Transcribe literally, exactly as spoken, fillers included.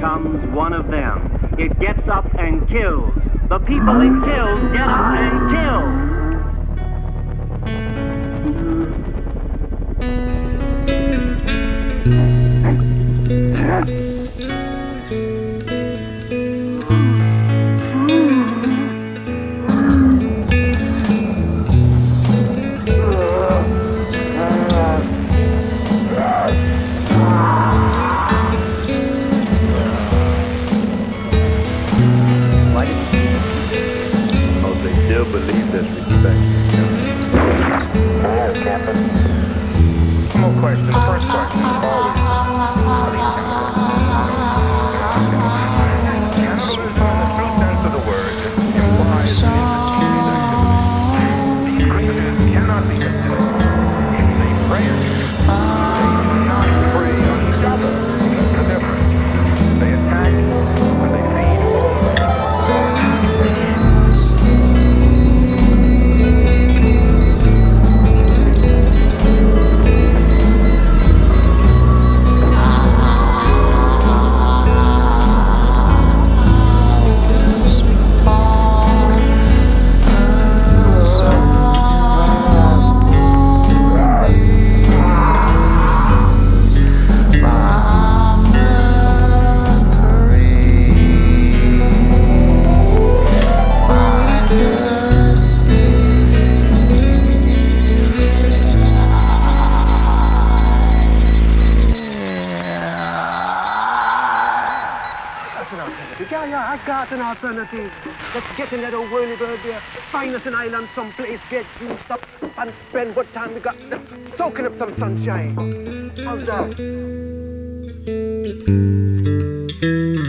becomes one of them. It gets up and kills. The people it kills get up and kill. Believe there's respect. Hello, Captain. No question. First question. Always. Cannibalism, in the true sense of the word, implies an indiscriminate activity. These creatures cannot be controlled. If they prey on you, they do not prey on each other. That's the difference. They attack and they feed only. Yeah, yeah, I got an alternative. Let's get in that old whirlybird there, find us an island someplace, get juiced up, and spend what time we got left soaking up some sunshine. How's that?